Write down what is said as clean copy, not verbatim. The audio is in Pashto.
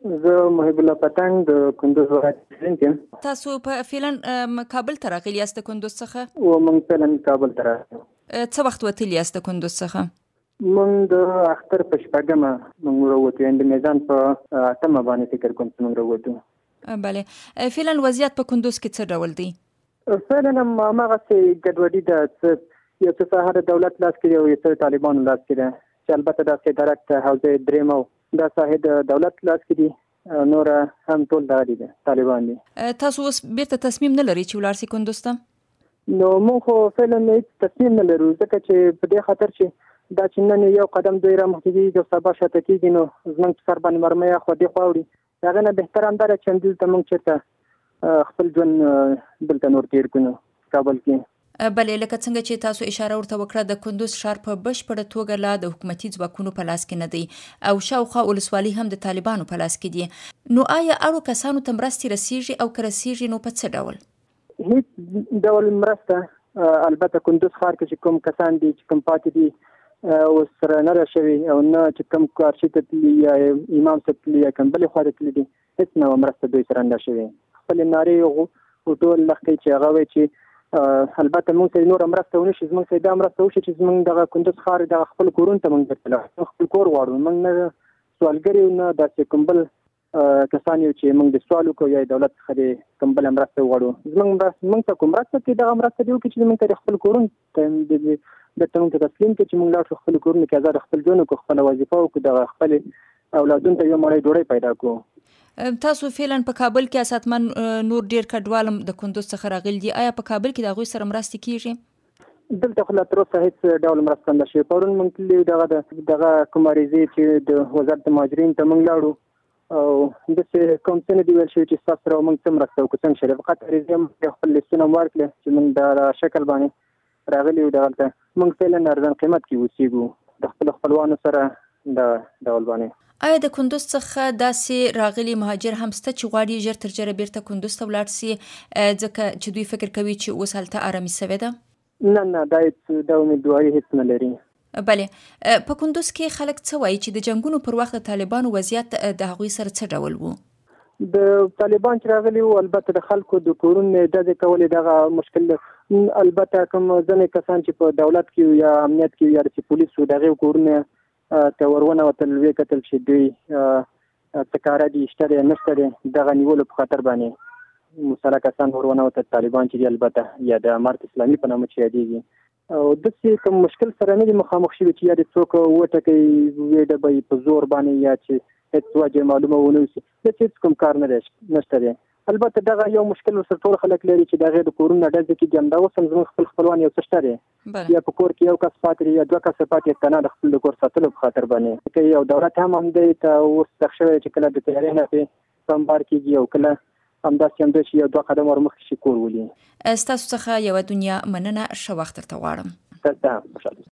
زه محب الله پتنګ د کندوز ولایت اوسیدونکی یم. تاسو په فعلا کابل ته راغلي یاست د کندوز څخه؟ و موږ فعلا کابل ته راغلو. څه وخت وتلي یاست د کندوز څخه؟ موږ د اختر په شپږمه موږ راووتو، یعنې د میزان په اتمه باندې فکر کوم چې موږ راووتو. بله. فعلا وضعیت په کندوز کې څه ډول دی؟ فعلا هماغسې ګډوډي ده، یو څه ساحه د دولت لاس کې دی او یو څه طالبانو لاس کې ده، چې البته داسې ډایرکټ حوزه درېیم او دا ساحې د دولت لاس کې دي، نور هم ټول دغه دي طالبان دي. تاسو اوس بیرته تصمیم نه لرئ چې ولاړ سئ کندوز ته؟ نو موږ خو فعلا هېڅ تصمیم نه لرو، ځکه چې په دې خاطر چې دا چې نن یو قدم دوی رامخکې کېږي او سبا شاته کېږي، نو زموږ په سر باندې مرمۍ اخوا دېخوا وړي. د هغې نه بهتر همدا ده چې همدلته موږ چېرته خپل ژوند دلته نور تېر کړو کابل کې. بلې لکه څنګه چې تاسو اشاره ورته وکړه، د کندوز ښار په بشپړه توګه لا د حکومتي ځواکونو په لاس کې نه دی او شاوخوا ولسوالي هم د طالبانو په لاس کې دي. نو آیا اړو کسانو ته مرستې رسیږي او که رسیږي نو په څه ډول؟ هیڅ ډول مرسته البته کندوز ښار کې چې کوم کسان دي چې کوم پاتې دي اوس سره نه ده شوي، او نه چې کوم کارچي ته تللي یا امام صاحب تللي یا کوم بلې خوا ته تللي دي، هیڅ نه مرسته دوی سره نه شوې. خپلې نارې ټول لښکۍ چې هغه وایي چې البته موږ ته نوره مرسته ونه شي، زموږ ته دا مرسته وشي چې زموږ دغه کندوز ښار دغه خپل کورونو ته موږ درتلو، خپل کور غواړو. موږ نه سوالګر یو، نه داسې کوم بل کسان یو چې موږ د سوال وکړو یا دولت څخه د کوم بله مرسته وغواړو. موږ ته کوم مرسته کوي، دغه مرسته دې وکړي چې موږ ته د خپل کورونو درته موږ ته تسلیم کړي چې موږ لاړ شو خپل کورونو کې ازاد خپل ژوند وکړو، خپله وظیفه وکړو، دغه خپلې اولادونو ته یو مړۍ ډوډۍ پیدا کړو. تاسو فعلا په کابل کې اساتمن نور ډیر کډوال د کندوز څخه راغلي دي، آیا په کابل کې د هغوی سره مرستې کیږي؟ دلته خو لا تر اوسه هېڅ ډول مرسته نه شوې. پرون موږ تللي دغه کوم عریضې چې د وزارت د مهاجرینو ته موږ لاړو او داسې کوم څه نه دي ویل شوي چې ستاسو سره موږ څه مرسته وکړو، څنګه شوې. فقط عریضې موږ خپل لیستونه ورکړل چې موږ د شکل باندې راغلي یو. دغلته موږ فعلا ارزان قیمت کې اوسېږو د خپلو خپلوانو سره د ډول باندې. آیا د کندوز څخه داسې راغلي مهاجر هم شته چې غواړي ژر تر ژره بیرته کندوز ته ولاړ سي، ځکه چې دوی فکر کوي چې اوس هلته ارامي سوې ده؟ نه دا امیدواري هیڅ نه لري. بله. په کندوز کې خلک څه وایي چې د جنګونو پر وخت د طالبانو وضعیت د هغوی سره څه ډول و؟ د طالبان چې راغلي وو البته د خلکو د کورونو ډزې کولې دغه مشکل ده. البته کوم ځینې کسان چې په دولت کې یا امنیت کې یا د پولیسو دغه کورونه ته ورونه وتل، ویې کتل چې دوی څه کاره دي، شته دی نشته دی، دغه نیولو په خاطر باندې مسله کسان ورونه وتل طالبان چې دي، البته یا د امارت اسلامي په نامه چې یادېږي. او داسې کوم مشکل سره نه دي مخامخ شوي چې یا د څوک وټکوي ویې ډبوي په زور باندې، یا چې هېڅ وجه معلومه ونه وسي، هېڅ کوم کار نشته دی. البته دغه یو مشکل ورسره ټول خلک لري چې د هغې د کورونو ډزې کېږي. همدا اوس هم زموږ خپل خپلوان یو څه شته دی، یا په کور کې یو کس پاتې دی یا دوه کسه پاتې که نه د خپل د کور ساتلو په خاطر باندې. که یو دولت هم همدې ته اوس سخت شوی چې کله د تیارې نه پرې بمبار کېږي او کله همداسې هم دی چې یو دوه قدم ورمخکې شي کور ولي. ستاسو څخه یوه دنیا مننه، ښه وخت درته غواړم. ته هم خوشحاله.